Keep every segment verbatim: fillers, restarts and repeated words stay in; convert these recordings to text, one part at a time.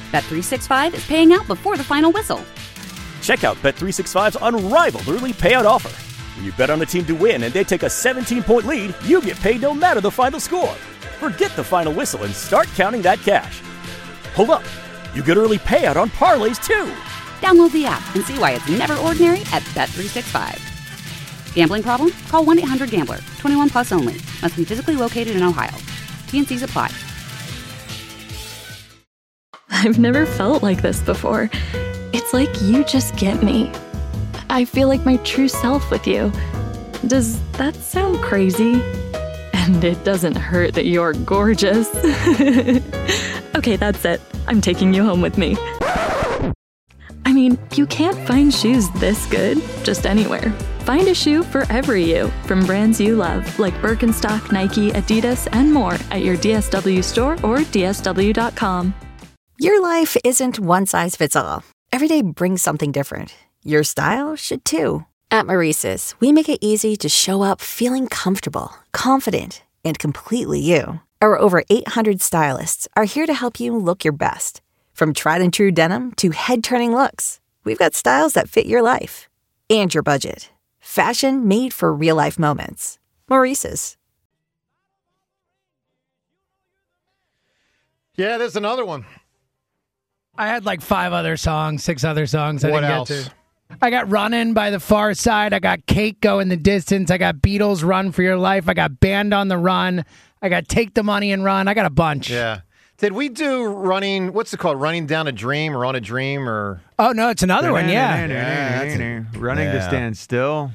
Bet three sixty-five is paying out before the final whistle. Check out Bet three sixty-five's unrivaled early payout offer. When you bet on a team to win and they take a seventeen-point lead, you get paid no matter the final score. Forget the final whistle and start counting that cash. Hold up. You get early payout on parlays, too. Download the app and see why it's never ordinary at Bet three sixty-five. Gambling problem? Call one eight hundred gambler. twenty-one plus only. Must be physically located in Ohio. T N Cs apply. I've never felt like this before. It's like you just get me. I feel like my true self with you. Does that sound crazy? And it doesn't hurt that you're gorgeous. Okay, that's it. I'm taking you home with me. I mean, you can't find shoes this good just anywhere. Find a shoe for every you from brands you love, like Birkenstock, Nike, Adidas, and more at your D S W store or D S W dot com. Your life isn't one size fits all. Every day brings something different. Your style should too. At Maurice's, we make it easy to show up feeling comfortable, confident, and completely you. Our over eight hundred stylists are here to help you look your best. From tried and true denim to head-turning looks, we've got styles that fit your life and your budget. Fashion made for real-life moments. Maurice's. Yeah, there's another one. I had like five other songs, six other songs I What didn't else? get to. I got Runnin' by the Far Side. I got Cake Go in the Distance. I got Beatles Run for Your Life. I got Band on the Run. I got Take the Money and Run. I got a bunch. Yeah. Did we do running, what's it called, Running Down a Dream or On a Dream or? Oh, no, it's another one, yeah. Yeah, Running to yeah. Stand Still.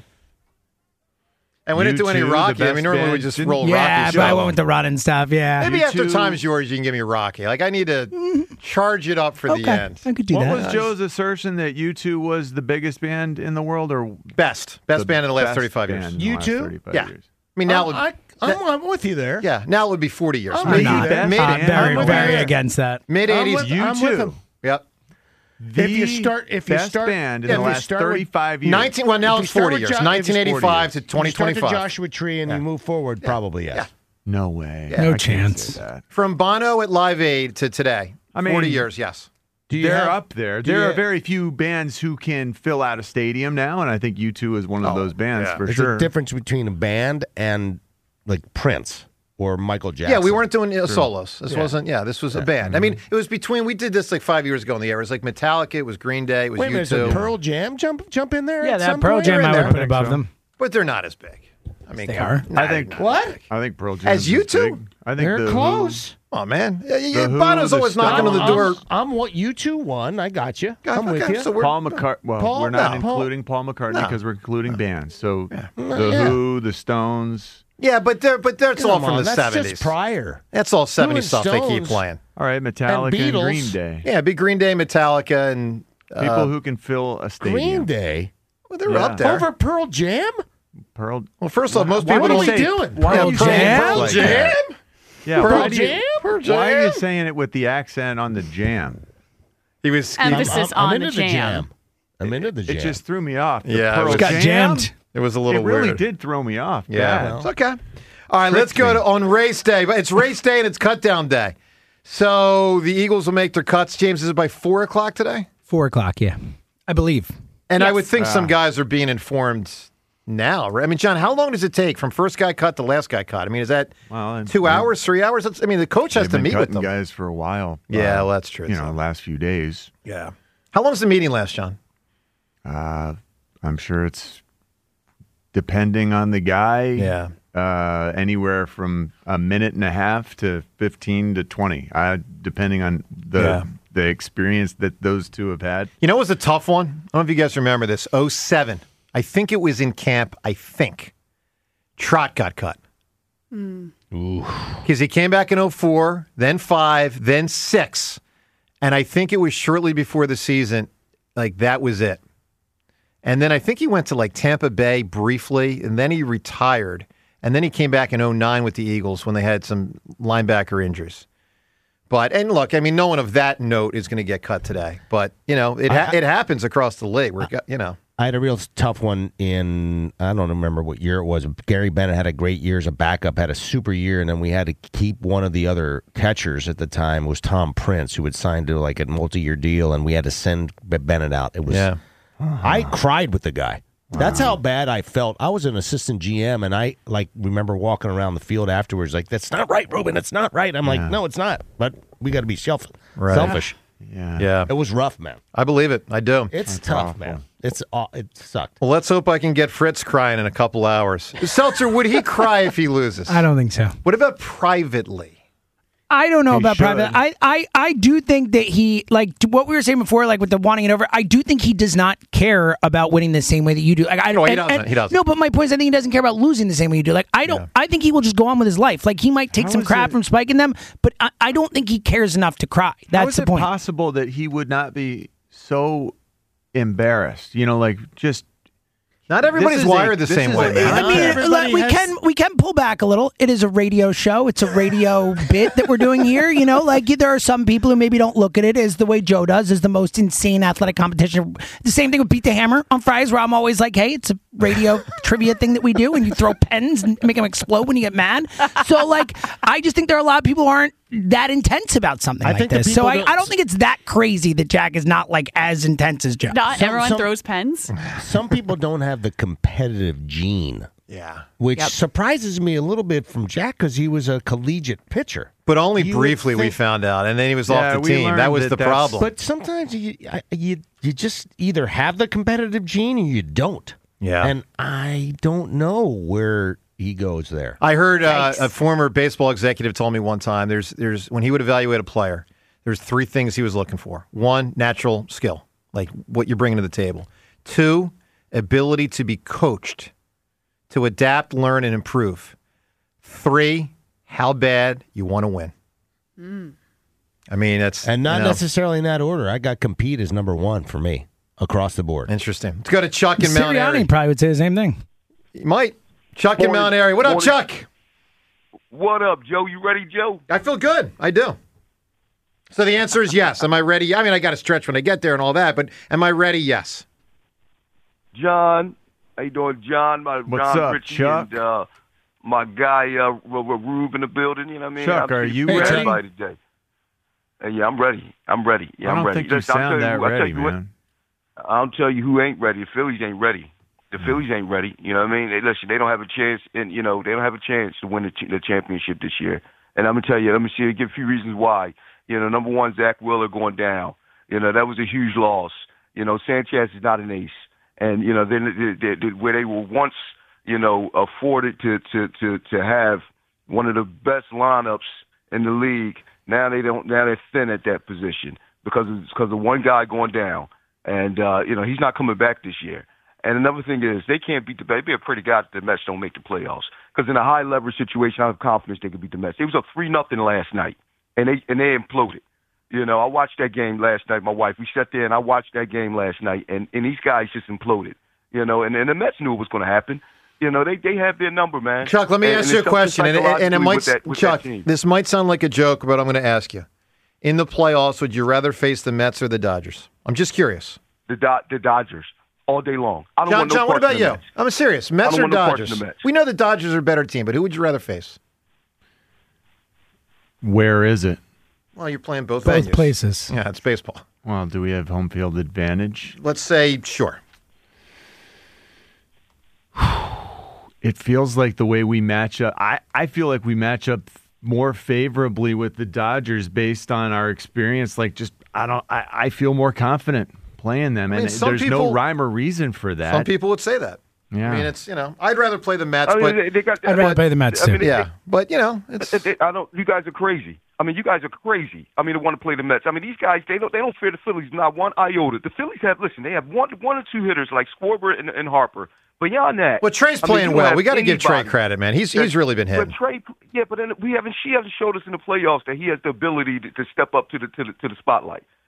And we didn't do any U two, the Rocky. I best mean, normally we band. just Didn't- roll Yeah, Rocky. but I show. went with the Runnin' stuff, yeah. Maybe U after two. Time's Yours, you can give me Rocky. Like, I need to charge it up for okay, the end. I could do What that. was Joe's assertion that U two was the biggest band in the world, or Best. Best the band in the last best thirty-five band years. in the U last two? thirty-five Yeah. years? I mean, now it would, I, I'm, I'm with you there. yeah, now it would be forty years. I'm I'm with Mid, you not. there. best mid, I'm band very, in the very world. against that. mid I'm eighties. with- U I'm with two. him. Yep. If you start, if you best start, band in yeah, the if you last start with thirty-five years. nineteen. Well, now If you it's start forty with years. Jo- if nineteen it's eighty-five to you twenty start the twenty-five. Joshua Tree and you move forward, probably yes. Yeah. No way. Yeah. No I can't chance. say that. From Bono at Live Aid to today. I mean- forty years. Yes. Do you They're have- up there. do There you are have- very few bands who can fill out a stadium now, and I think U two is one of Oh, those bands yeah. for There's sure. a difference between a band and like Prince or Michael Jackson. Yeah, we weren't doing uh, solos. This Yeah. wasn't. Yeah, this was a band. I mean, it was between. We did this like five years ago in the air. It was like Metallica. It was Green Day. It was Wait a U minute, two. did Pearl Jam jump jump in there? Yeah, at that some Pearl point? Jam in I there. would put I think above so. them. But they're not as big. I mean, They come are. on. Nah, I think- they're not What? big. I think Pearl Jam As U two? big. I think They're the Who- close. Oh man, yeah, yeah, The Who, Bono's the always knocking on the Stones. door. I'm, I'm what you two won. I got you. God, I'm with okay, you. so we're- Paul McCartney. Well, Paul- we're not no, Paul- including Paul McCartney No. because we're including bands. So the yeah. Who, the Stones. Yeah, but they're but that's Come all from on, the that's seventies. just prior. That's all seventies and stuff they keep Stones. playing. All right, Metallica and, Beatles. Green Day. Yeah, big Green Day, Metallica, and uh, People who can fill a stadium. Green Day well, they're Yeah. up there. over Pearl Jam. Pearl. Well, first off, most Why- people what don't are we say doing? Yeah, Pearl Jam? Pearl Like Jam. that. Yeah, Pearl why, do you, Jam? Pearl why are you Jam? saying it with the accent on the jam? He was. I'm, Emphasis I'm, I'm on into the jam. I'm into the jam. It just threw me off. The Yeah, it Pearl was- Got Jam? jammed. It was a little It really weird. did throw me off. Yeah, bad. it's okay. All right, let's Tricked go me. to on race day. But it's race day and it's cut down day. So the Eagles will make their cuts. James, is it by four o'clock today? Four o'clock, yeah. I believe. And I Yes. would think some Ah. guys are being informed now, right? I mean, John, how long does it take from first guy cut to last guy cut? I mean, is that Well, and- two hours, three hours? That's, I mean, the coach has They've to been meet with cutting them. guys for a while. Yeah, uh, well, that's true. You know, last few days. Yeah. How long does the meeting last, John? Uh, I'm sure it's depending on the guy. Yeah. Uh, anywhere from a minute and a half to fifteen to twenty, uh, depending on the Yeah. the experience that those two have had. You know, it was a tough one. I don't know if you guys remember this. oh seven. I think it was in camp. I think Trot got cut. Because he came back in oh four, then five, then six. And I think it was shortly before the season. Like, that was it. And then I think he went to, like, Tampa Bay briefly, and then he retired. And then he came back in oh nine with the Eagles when they had some linebacker injuries. But and look, I mean, no one of that note is going to get cut today. But you know, it ha- I, it happens across the league. Where you know, I had a real tough one in I don't remember what year it was. Gary Bennett had a great year as a backup, had a super year, and then we had to keep one of the other catchers at the time. It was Tom Prince, who had signed to like a multi-year deal, and we had to send Bennett out. It was yeah. I cried with the guy. Wow. That's how bad I felt. I was an assistant G M, and I like remember walking around the field afterwards, like, "That's not right, Ruben. It's not right." I'm yeah. like, "No, it's not." But we got to be self- right. selfish. Yeah, yeah. It was rough, man. I believe it. I do. It's That's tough, awful. man. It's uh, it sucked. Well, let's hope I can get Fritz crying in a couple hours. Seltzer, would he cry if he loses? I don't think so. What about privately? I don't know He about should. private. I, I, I do think that he, like what we were saying before, like with the wanting it over, I do think he does not care about winning the same way that you do. Like, I No, he and- doesn't. and- He doesn't. No, but my point is I think he doesn't care about losing the same way you do. Like, I don't, Yeah. I think he will just go on with his life. Like, he might take How some is crap it- from spiking them, but I, I don't think he cares enough to cry. How That's is the it point. possible that he would not be so embarrassed? You know, like just Not everybody's This is wired a- the this same is way, a- man. I mean, everybody let- we has- can we can pull back a little. It is a radio show. It's a radio bit that we're doing here. You know, like there are some people who maybe don't look at it as the way Joe does, as the most insane athletic competition. The same thing with Beat the Hammer on Fridays, where I'm always like, "Hey, it's a radio trivia thing that we do, and you throw pens and make them explode when you get mad." So, like, I just think there are a lot of people who aren't that intense about something I like think the this. So, people I, don't- I don't think it's that crazy that Jack is not like as intense as Joe. Not Some- everyone some- throws pens. Some people don't have the competitive gene, Yeah. which Yep. surprises me a little bit from Jack because he was a collegiate pitcher. But only You would briefly we think- found out, and then he was Yeah, off the we team. learned That was that the that's- problem. But sometimes you, I- you you just either have the competitive gene or you don't. Yeah. And I don't know where he goes there. I heard uh, Yikes. a former baseball executive told me one time there's there's when he would evaluate a player, there's three things he was looking for. One, natural skill, like what you're bringing to the table. Two, ability to be coached, to adapt, learn, and improve. Three, how bad you want to win. I mean, that's And not you know, necessarily in that order. I got compete as number one for me across the board. interesting. Let's go to Chuck in Mount Airy. Sirianni probably would say the same thing. You might. Chuck in Morning. Mount Airy. What up, Morning. Chuck? What up, Joe? You ready, Joe? I feel good. I do. So the answer is yes. Am I ready? I mean, I got to stretch when I get there and all that, but am I ready? Yes. John, how you doing, John? My What's John up, Ritchie Chuck? and uh, my guy uh, Ru- Ru- Rube in the building. You know what I mean? Chuck, I'm are you for ready? everybody today? Uh, yeah, I'm ready. I'm ready. Yeah, I I'm don't ready. think you Listen, I'll tell sound that who- I'll tell ready, you what- man. I'll tell you who ain't ready. The Phillies ain't ready. The Phillies ain't ready. You know what I mean? They, listen, they don't have a chance, and you know they don't have a chance to win the, ch- the championship this year. And I'm gonna tell you, let me see, give a few reasons why. You know, number one, Zach Wheeler going down. You know, that was a huge loss. You know, Sanchez is not an ace, and you know, then they, they, they, where they were once, you know, afforded to to to to have one of the best lineups in the league. Now they don't. Now they're thin at that position because of, because of one guy going down, and uh, you know he's not coming back this year. And another thing is they can't beat the Mets. It'd be a pretty guy if the Mets don't make the playoffs. Because in a high leverage situation, I have confidence they could beat the Mets. It was up three nothing last night, and they and they imploded. You know, I watched that game last night. My wife, we sat there and I watched that game last night, and, and these guys just imploded. You know, and, and the Mets knew it was going to happen. You know, they they have their number, man. Chuck, let me And- ask and you a it's something question, and, and, and it psychologically might, with that- with Chuck, that team. this might sound like a joke, but I'm going to ask you. In the playoffs, would you rather face the Mets or the Dodgers? I'm just curious. The Do- the Dodgers all day long. I don't John, want no John, what part about in the you? Mets. I'm serious. Mets I don't or want no part in Dodgers? the Mets. We know the Dodgers are a better team, but who would you rather face? Where is it? Well, you're playing both, Both venues. places. Yeah, it's baseball. Well, do we have home field advantage? Let's say, sure. It feels like the way we match up. I, I feel like we match up more favorably with the Dodgers based on our experience. Like, just I don't. I, I feel more confident playing them, I mean, and some there's people- no rhyme or reason for that. Some people would say that. Yeah. I mean, it's, you know, I'd rather play the Mets, I mean, but they, they got, I'd rather but- play the Mets, I mean, too. they- yeah, but you know, it's They- they- I don't. You guys are crazy. I mean, you guys are crazy. I mean, to want to play the Mets. I mean, these guys they don't they don't fear the Phillies not one iota. The Phillies have listen. They have one one or two hitters like Schwarber and, and Harper. Beyond that, well, Trey's I mean, playing you well. have We got to give Trey anybody. credit, man. He's he's really been hitting. But Trey, yeah, but then we haven't. She hasn't showed us in the playoffs that he has the ability to, to step up to the to the to the spotlight.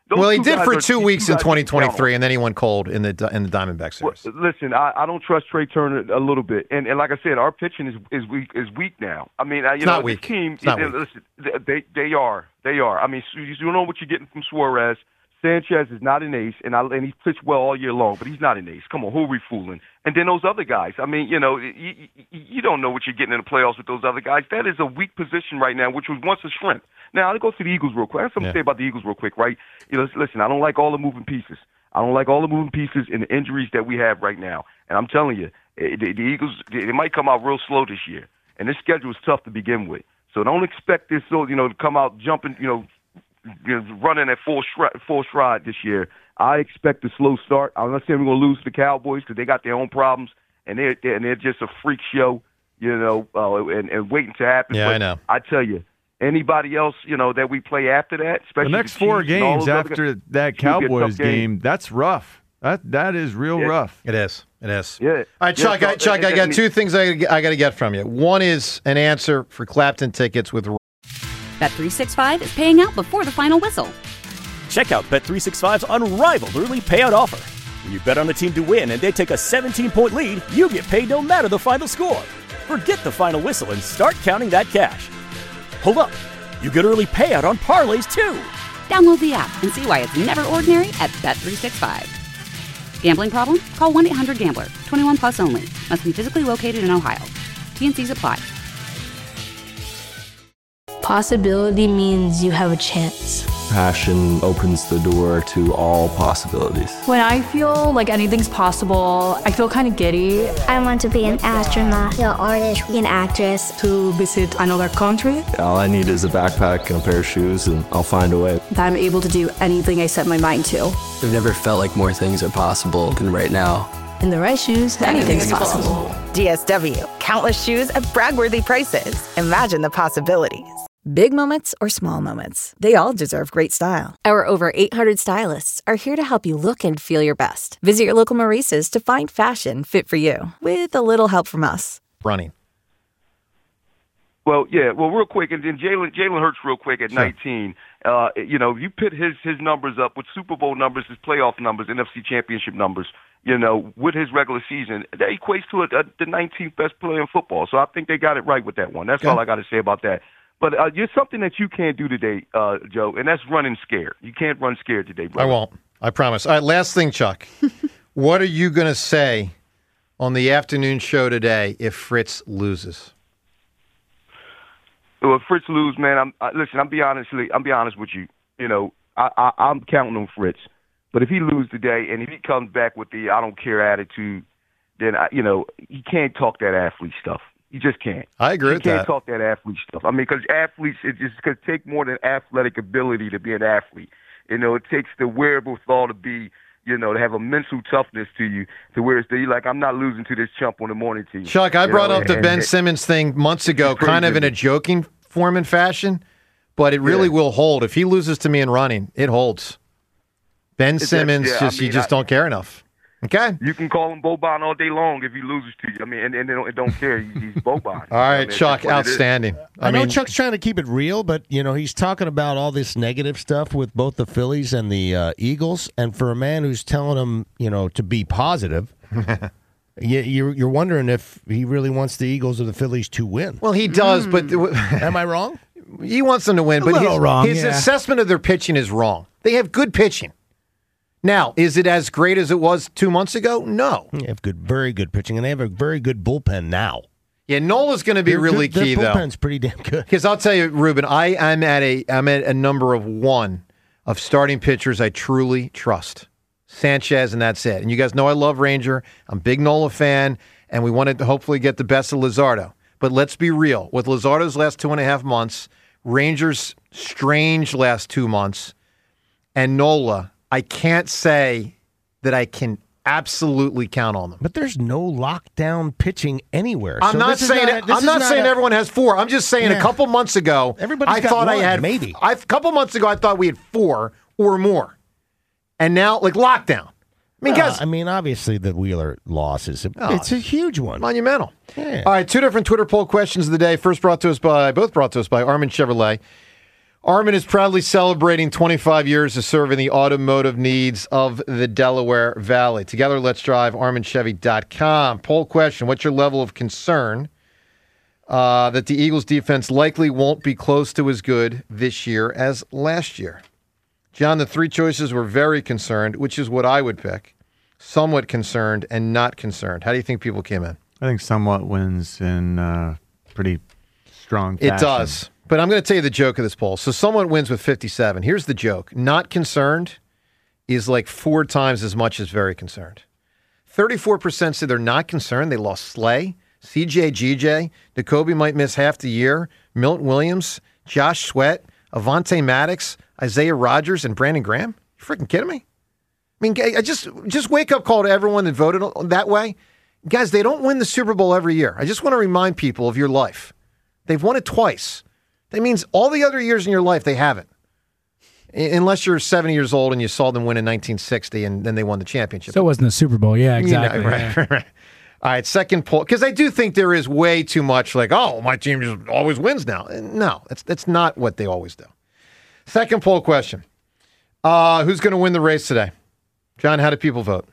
those well, he two did guys for are- two these weeks two in guys twenty you can count on. twenty-three, and then he went cold in the in the Diamondback series. Well, listen, I, I don't trust Trey Turner a little bit, and, and like I said, our pitching is is weak is weak now. I mean, I, you It's know, not the weak. team. It's not they, weak. Listen, they they are they are. I mean, you you know what you're getting from Suarez. Sanchez is not an ace, and I, and he's pitched well all year long, but he's not an ace. Come on, who are we fooling? And then those other guys. I mean, you know, you, you, you don't know what you're getting in the playoffs with those other guys. That is a weak position right now, which was once a strength. Now, I'll go to the Eagles real quick. I have something Yeah. to say about the Eagles real quick, right? You know, listen, I don't like all the moving pieces. I don't like all the moving pieces and the injuries that we have right now. And I'm telling you, eh, the, the Eagles, they might come out real slow this year. And this schedule is tough to begin with. So don't expect this, so you know, to come out jumping, you know, you know, running at full stride, full stride this year. I expect a slow start. I'm not saying we're going to lose to the Cowboys because they got their own problems, and they're, they're and they're just a freak show, you know, uh, and, and waiting to happen. Yeah, but I know. I tell you, anybody else, you know, that we play after that, The especially next the four Chiefs and all games those other after guys, that it's gonna be a tough Cowboys game. game, that's rough. That that is real Yeah. rough. It is. It is. Yeah. All right, Chuck. Yeah, I, so- Chuck, and- I got and- two things I, I got to get from you. One is an answer for Clapton tickets with. Bet three sixty-five is paying out before the final whistle. Check out Bet three sixty-five's unrivaled early payout offer. When you bet on a team to win and they take a seventeen-point lead, you get paid no matter the final score. Forget the final whistle and start counting that cash. Hold up. You get early payout on parlays, too. Download the app and see why it's never ordinary at Bet three sixty-five. Gambling problem? Call one eight hundred gambler. twenty-one plus only. Must be physically located in Ohio. T N Cs apply. Possibility means you have a chance. Passion opens the door to all possibilities. When I feel like anything's possible, I feel kind of giddy. I want to be an astronaut, an artist, an actress. To visit another country. All I need is a backpack and a pair of shoes, and I'll find a way. That I'm able to do anything I set my mind to. I've never felt like more things are possible than right now. In the right shoes, anything's possible. D S W. Countless shoes at brag-worthy prices. Imagine the possibilities. Big moments or small moments, they all deserve great style. Our over eight hundred stylists are here to help you look and feel your best. Visit your local Maurice's to find fashion fit for you, with a little help from us. Running. Well, yeah. Well, real quick, and then Jalen Jalen Hurts, real quick at Sure. nineteen. Uh, you know, you put his his numbers up with Super Bowl numbers, his playoff numbers, N F C Championship numbers. You know, with his regular season, that equates to a, a, the nineteenth best player in football. So I think they got it right with that one. That's Okay. all I got to say about that. But uh, there's something that you can't do today, uh, Joe, and that's running scared. You can't run scared today, bro. I won't. I promise. All right, last thing, Chuck. What are you going to say on the afternoon show today if Fritz loses? Well, if Fritz lose, man, I'm I, listen. I'm be honestly, I'm be honest with you. You know, I, I, I'm counting on Fritz. But if he lose today and if he comes back with the I don't care attitude, then I, you know he can't talk that athlete stuff. He just can't. I agree he with can't that. talk that athlete stuff. I mean, because athletes, it just could take more than athletic ability to be an athlete. You know, it takes the wherewithal to be, you know, to have a mental toughness to you, to where it's the, like, I'm not losing to this chump on the morning team. Chuck, I You brought know, up the and- Ben and- Simmons thing months ago, It's crazy. kind of in a joking form and fashion, but it really Yeah. will hold. If he loses to me in running, it holds. Ben It's- Simmons, yeah, I just you mean, just I- don't care enough. Okay. You can call him Boban all day long if he loses to you. I mean, and, and they don't, don't care. He's, he's Boban. All right, I mean, Chuck, that's what it is. outstanding. I, I, know mean, Chuck's trying to keep it real, but you know he's talking about all this negative stuff with both the Phillies and the uh, Eagles. And for a man who's telling him, you know, to be positive, you, you're you're wondering if he really wants the Eagles or the Phillies to win. well, he does, but Am I wrong? he wants them to win. A But little his, wrong, his yeah. assessment of their pitching is wrong. They have good pitching. Now, is it as great as it was two months ago? No. They have good, very good pitching, and they have a very good bullpen now. Yeah, Nola's going to be Their- really their, key, their though. bullpen's pretty damn good. Because I'll tell you, Ruben, I, I'm at a I'm at a number of one of starting pitchers I truly trust. Sanchez, and that's it. And you guys know I love Ranger. I'm a big Nola fan, and we wanted to hopefully get the best of Luzardo. But let's be real. With Luzardo's last two and a half months, Ranger's strange last two months, and Nola, I can't say that I can absolutely count on them. But there's no lockdown pitching anywhere. I'm So not this is saying not- it, this I'm is not saying a- everyone has four. I'm just saying Yeah. a couple months ago, Everybody's I got thought I one, had maybe. I, a couple months ago, I thought we had four or more, and now like lockdown. I mean, Well, guys, I mean, obviously the Wheeler loss is a, Oh, it's a huge one. monumental. Yeah. All right, two different Twitter poll questions of the day. First brought to us by both brought to us by Armin Chevrolet. Armin is proudly celebrating twenty-five years of serving the automotive needs of the Delaware Valley. Together, let's drive armin chevy dot com. Poll question, what's your level of concern uh, that the Eagles defense likely won't be close to as good this year as last year? John, the three choices were very concerned, which is what I would pick. Somewhat concerned and not concerned. How do you think people came in? I think somewhat wins in uh, pretty strong fashion. It does. But I'm going to tell you the joke of this poll. So someone wins with fifty-seven. Here's the joke. Not concerned is like four times as much as very concerned. thirty-four percent say they're not concerned. They lost Slay, C J G J, Nakobe might miss half the year, Milton Williams, Josh Sweat, Avonte Maddox, Isaiah Rodgers, and Brandon Graham. You freaking kidding me? I mean, I just, just wake up call to everyone that voted that way. Guys, they don't win the Super Bowl every year. I just want to remind people of your life. They've won it twice. That means all the other years in your life, they haven't. Unless you're seventy years old and you saw them win in nineteen sixty and then they won the championship. So it wasn't the Super Bowl. Yeah, exactly. You know, right, yeah. right, right. All right, second poll. Because I do think there is way too much like, oh, my team just always wins now. No, that's, that's not what they always do. Second poll question. Uh, who's going to win the race today? John, how do people vote?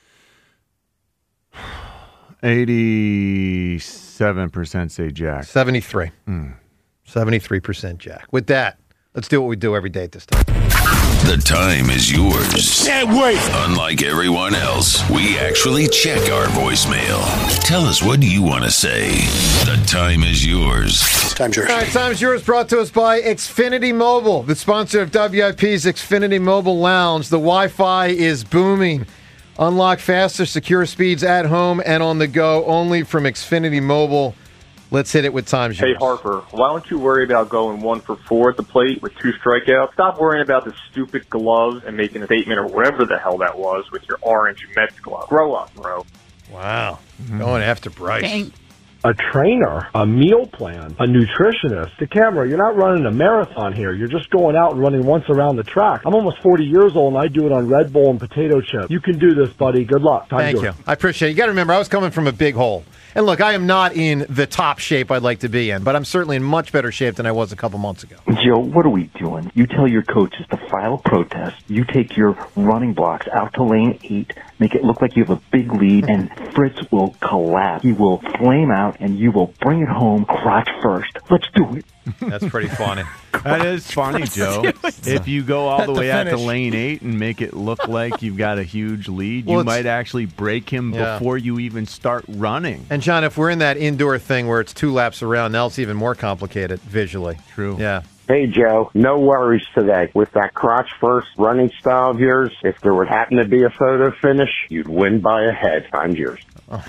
eighty-seven percent say Jack. seventy-three. Mm. seventy-three percent Jack. With that, let's do what we do every day at this time. The time is yours. Can't wait. Unlike everyone else, we actually check our voicemail. Tell us, what do you want to say? The time is yours. Time's yours. All right, time's yours, brought to us by Xfinity Mobile, the sponsor of W I P's Xfinity Mobile Lounge. The Wi-Fi is booming. Unlock faster, secure speeds at home and on the go only from Xfinity Mobile. Let's hit it with time's yours. Hey, Harper, why don't you worry about going one for four at the plate with two strikeouts? Stop worrying about the stupid gloves and making a statement or whatever the hell that was with your orange Mets glove. Grow up, bro. Wow. Mm-hmm. Going after Bryce. Dang. A trainer, a meal plan, a nutritionist. The camera, you're not running a marathon here. You're just going out and running once around the track. I'm almost forty years old, and I do it on Red Bull and potato chips. You can do this, buddy. Good luck. Time Thank you. I appreciate it. You got to remember, I was coming from a big hole. And look, I am not in the top shape I'd like to be in, but I'm certainly in much better shape than I was a couple months ago. Joe, what are we doing? You tell your coaches to file a protest. You take your running blocks out to lane eight, make it look like you have a big lead, and Fritz will collapse. He will flame out, and you will bring it home crotch first. Let's do it. That's pretty funny. That is funny, Joe. If you go all the way out to lane eight and make it look like you've got a huge lead, well, you might actually break him yeah. before you even start running. And, John, if we're in that indoor thing where it's two laps around, now it's even more complicated visually. True. Yeah. Hey, Joe, no worries today. With that crotch first running style of yours, if there would happen to be a photo finish, you'd win by a head. Time's yours. Oh,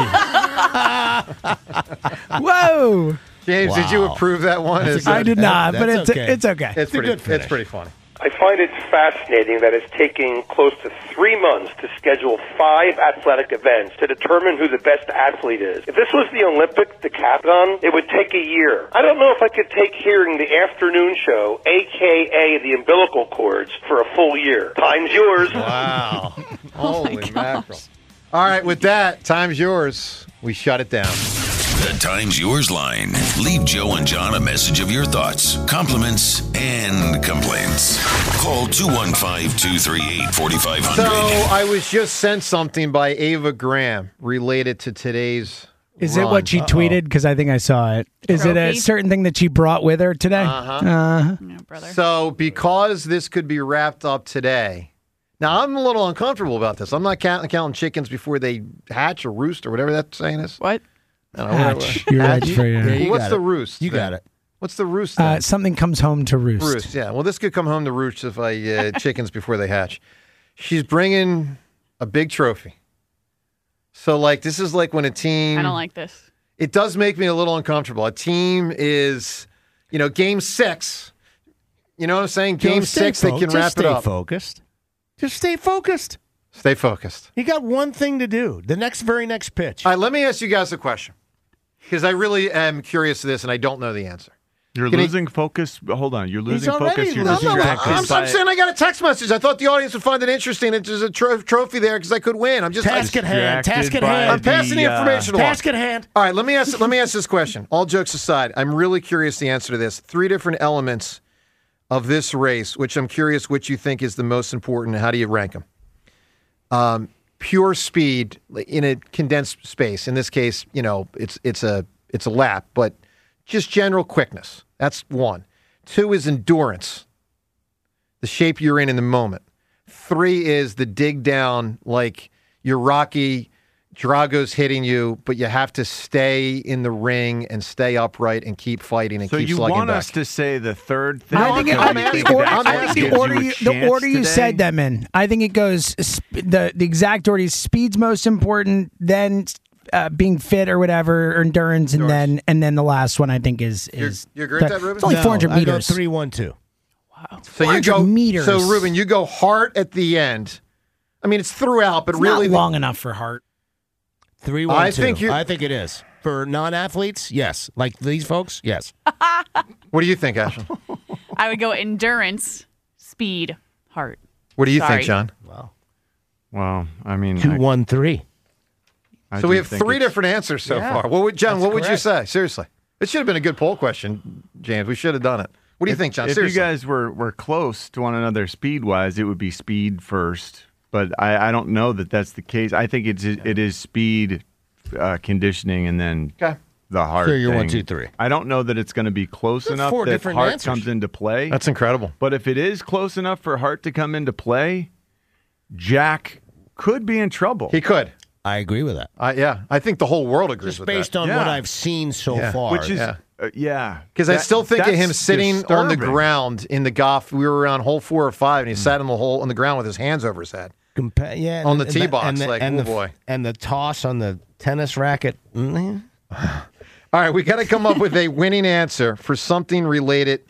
Whoa. James, wow. Did you approve that one? That's I did not, that, but it's okay. It's okay. It's, it's pretty. It's pretty funny. I find it fascinating that it's taking close to three months to schedule five athletic events to determine who the best athlete is. If this was the Olympic decathlon, it would take a year. I don't know if I could take hearing the afternoon show, a k a the umbilical cords, for a full year. Time's yours. Wow. Oh Holy mackerel. All right, with that, time's yours. We shut it down. The Time's Yours line. Leave Joe and John a message of your thoughts, compliments, and complaints. Call two one five, two three eight, four five zero So zero. I was just sent something by Ava Graham related to today's Is run. it what she Uh-oh. tweeted? Because I think I saw it. Is it a certain thing that she brought with her today? Uh-huh. Uh-huh. brother. So because this could be wrapped up today, now I'm a little uncomfortable about this. I'm not counting, counting chickens before they hatch or roost or whatever that saying is. What? I don't know, Hatch. whatever. You're right Hatch? for you. Yeah, you What's got the it. roost? You thing? got it. What's the roost? Uh, thing? something comes home to roost. Roost, yeah. Well, this could come home to roost if I uh, chickens before they hatch. She's bringing a big trophy. So, like, this is like when a team. I don't like this. It does make me a little uncomfortable. A team is, you know, game six. You know what I'm saying? Game Just stay six, they fo- can just wrap stay it up. Focused. Just stay focused. Stay focused. You got one thing to do. The next, very next pitch. All right, let me ask you guys a question. Because I really am curious to this, and I don't know the answer. You're Can losing he, focus. Hold on. You're losing already focus. You're losing losing I'm, I'm, I'm saying I got a text message. I thought the audience would find it interesting. It's just a tro- trophy there because I could win. I'm just task I'm, at hand. Task at hand. I'm passing the, the information uh, along. Task at hand. All right, let me ask. Let me ask this question. All jokes aside, I'm really curious the answer to this. Three different elements of this race, which I'm curious which you think is the most important, and how do you rank them? Um, pure speed in a condensed space. In this case, you know, it's it's a it's a lap, but just general quickness. That's one. Two is endurance, the shape you're in in the moment. Three is the dig down, like you're Rocky, Drago's hitting you, but you have to stay in the ring and stay upright and keep fighting and so keep you slugging want back. us to say the third thing? I think, it, I think, the, or, I think the order you, the order you today? said them in. I think it goes sp- the the exact order is speed's most important, then uh, being fit or whatever, or endurance, and Endurance. then and then the last one I think is is. You agree with that, Ruben? It's only No, four hundred I go meters. three, one, two. So you go meters. So Ruben, you go heart at the end. I mean, it's throughout, but It's really not long enough for Hart. Three, one, I two. think you- I think it is. For non-athletes, yes. Like these folks, yes. What do you think, Ashley? I would go endurance, speed, heart. What do you Sorry. think, John? Wow. Well, I mean, Two, I, one, three. I So do we have think three it's- different answers so Yeah, far. What would John? that's What would you correct. say? Seriously, it should have been a good poll question, James. We should have done it. What do you if, think, John? If Seriously, you guys were, were close to one another speed wise, it would be speed first. But I, I don't know that that's the case. I think it's it is speed, uh, conditioning, and then Okay. the heart. So you're thing. one, two, three. I don't know that it's going to be close That's enough four that different heart answers. comes into play. that's incredible. But if it is close enough for heart to come into play, Jack could be in trouble. He could. I agree with that. I yeah, I think the whole world agrees Just with based that. on Yeah. what I've seen so Yeah. far. Which is Yeah. uh, yeah, Because I That- still think of him that's sitting on the disturbing. ground in the golf. We were around hole four or five, and he Hmm. sat on the hole on the ground with his hands over his head. Compa- yeah, On the and tee the- box, and the, like, and oh, the, boy. and the toss on the tennis racket. Mm, All right, we got to come up with a winning answer for something related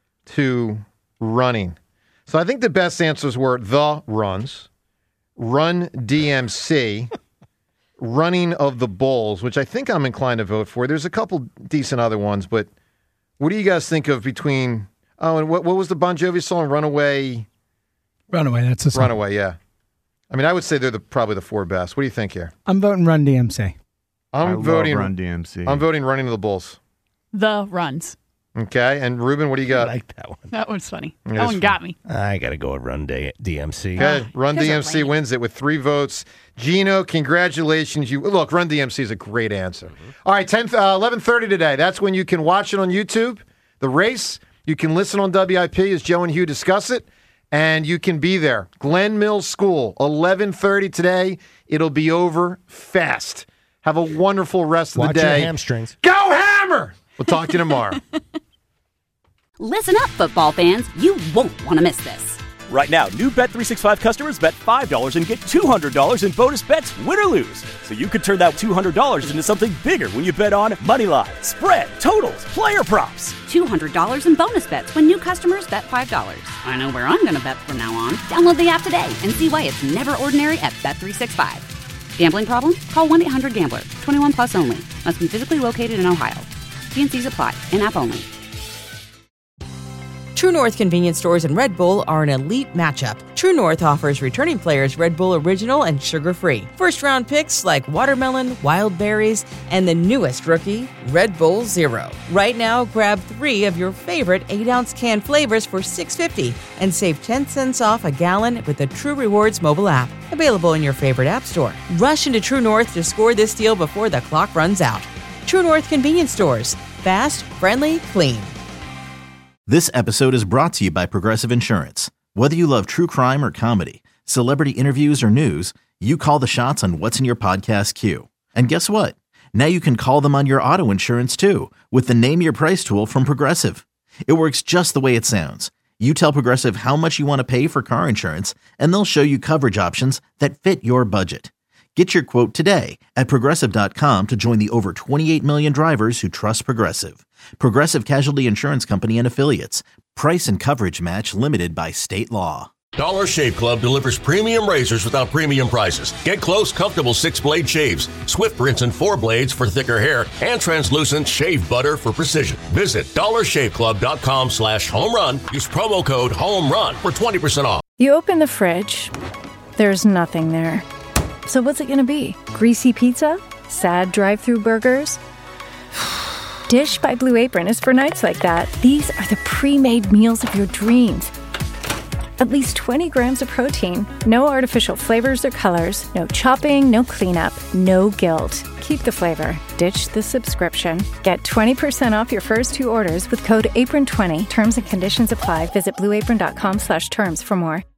to running. So I think the best answers were the runs, Run D M C, Running of the Bulls, which I think I'm inclined to vote for. There's a couple decent other ones, but what do you guys think of between? Oh, and what what was the Bon Jovi song? Runaway. Runaway. That's the song. Runaway. Yeah. I mean, I would say they're the, probably the four best. What do you think here? I'm voting Run D M C. I'm I love voting Run D M C. I'm voting Running of the Bulls. The runs. Okay, and Ruben, what do you got? I like that one. That one's funny. It that is one got me. I got to go with Run D- DMC. Okay, Run Those are D M C lame. wins it with three votes. Gino, congratulations! You look, Run D M C is a great answer. All right, ten, uh, eleven thirty today. That's when you can watch it on YouTube. The race. You can listen on W I P as Joe and Hugh discuss it, and you can be there. Glen Mills School, eleven thirty today. It'll be over fast. Have a wonderful rest of Watch the your day. hamstrings. Go Hammer! We'll talk to you tomorrow. Listen up, football fans. You won't want to miss this. Right now, new Bet three sixty-five customers bet five dollars and get two hundred dollars in bonus bets, win or lose. So you could turn that two hundred dollars into something bigger when you bet on money line, spread, totals, player props. two hundred dollars in bonus bets when new customers bet five dollars. I know where I'm going to bet from now on. Download the app today and see why it's never ordinary at Bet three sixty-five. Gambling problem? Call one eight hundred gambler. twenty-one plus only. Must be physically located in Ohio. T N Cs apply. In-app only. True North convenience stores and Red Bull are an elite matchup. True North offers returning players Red Bull Original and sugar-free. First-round picks like watermelon, wild berries, and the newest rookie, Red Bull Zero. Right now, grab three of your favorite eight-ounce can flavors for six dollars and fifty cents and save ten cents off a gallon with the True Rewards mobile app. Available in your favorite app store. Rush into True North to score this deal before the clock runs out. True North convenience stores. Fast, friendly, clean. This episode is brought to you by Progressive Insurance. Whether you love true crime or comedy, celebrity interviews or news, you call the shots on what's in your podcast queue. And guess what? Now you can call them on your auto insurance too with the Name Your Price tool from Progressive. It works just the way it sounds. You tell Progressive how much you want to pay for car insurance, and they'll show you coverage options that fit your budget. Get your quote today at Progressive dot com to join the over twenty-eight million drivers who trust Progressive. Progressive Casualty Insurance Company and Affiliates. Price and coverage match limited by state law. Dollar Shave Club delivers premium razors without premium prices. Get close, comfortable six-blade shaves, swift rinse and four blades for thicker hair, and translucent shave butter for precision. Visit dollar shave club dot com slash home run. Use promo code HOMERUN for twenty percent off. You open the fridge, there's nothing there. So what's it going to be? Greasy pizza? Sad drive-through burgers? Dish by Blue Apron is for nights like that. These are the pre-made meals of your dreams. At least twenty grams of protein, no artificial flavors or colors, no chopping, no cleanup, no guilt. Keep the flavor. Ditch the subscription. Get twenty percent off your first two orders with code apron twenty. Terms and conditions apply. Visit blueapron.com slash terms for more.